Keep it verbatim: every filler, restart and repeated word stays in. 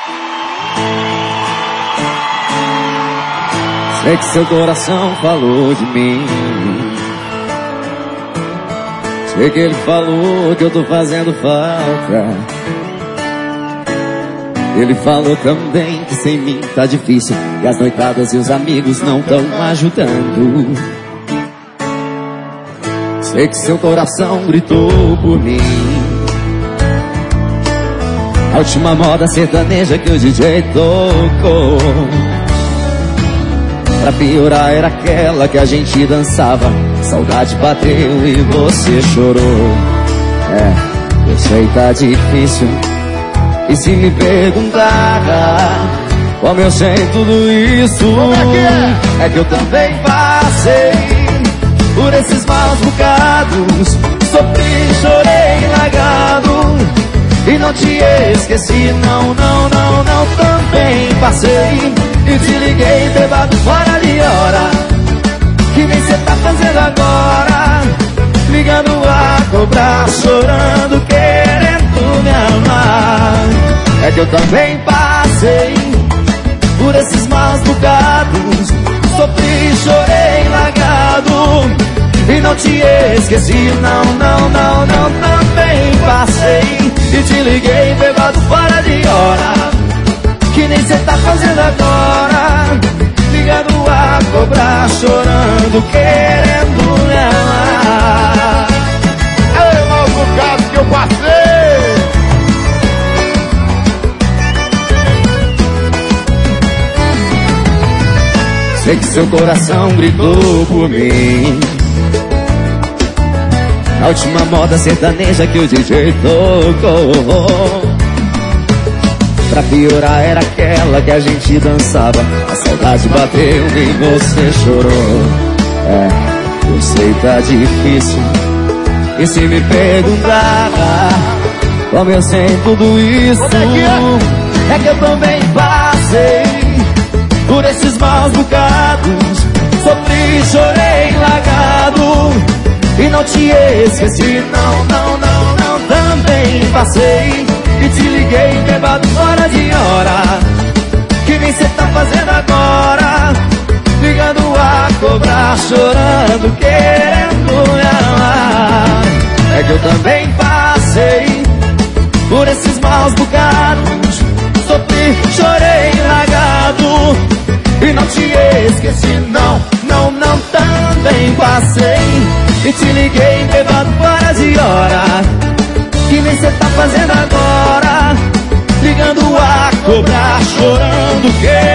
Sei que seu coração falou de mim. Sei que ele falou que eu tô fazendo falta. Ele falou também que sem mim tá difícil, e as noitadas e os amigos não tão ajudando. Sei que seu coração gritou por mim. A última moda sertaneja que o D J tocou, pra piorar era aquela que a gente dançava. Saudade bateu e você chorou. É, eu sei tá difícil. E se me perguntar como eu sei tudo isso, como é que é? É que eu também passei por esses maus bocados. Sofri, chorei, largado, e não te esqueci, não, não, não, não. Também passei e te liguei bêbado fora de hora, que nem cê tá fazendo agora, ligando a cobrar, chorando, querendo me amar. É que eu também passei por esses maus bocados. Sofri, chorei, largado, e não te esqueci, não, não, não, não. Também passei e te liguei bêbado fora de hora, que nem cê tá fazendo agora, ligando a cobrar, chorando, querendo me amar. É mal bocado que eu passei. Sei que seu coração gritou por mim. A última moda sertaneja que o D J tocou, pra piorar era aquela que a gente dançava. A saudade bateu e você chorou. É, eu sei tá difícil. E se me perguntar como eu sei tudo isso, como é que é? É que eu também passei por esses maus bocados. Sofri, chorei, largado, e não te esqueci, não, não, não, não. Também passei e te liguei bêbado fora de hora, que nem cê tá fazendo agora, ligando a cobrar, chorando, querendo me amar. É que eu também passei por esses maus bocados. Sofri, chorei, largado, e não te esqueci, não, não, não. Também passei e te liguei bêbado fora de hora, que nem cê tá fazendo agora, ligando a cobrar, chorando, que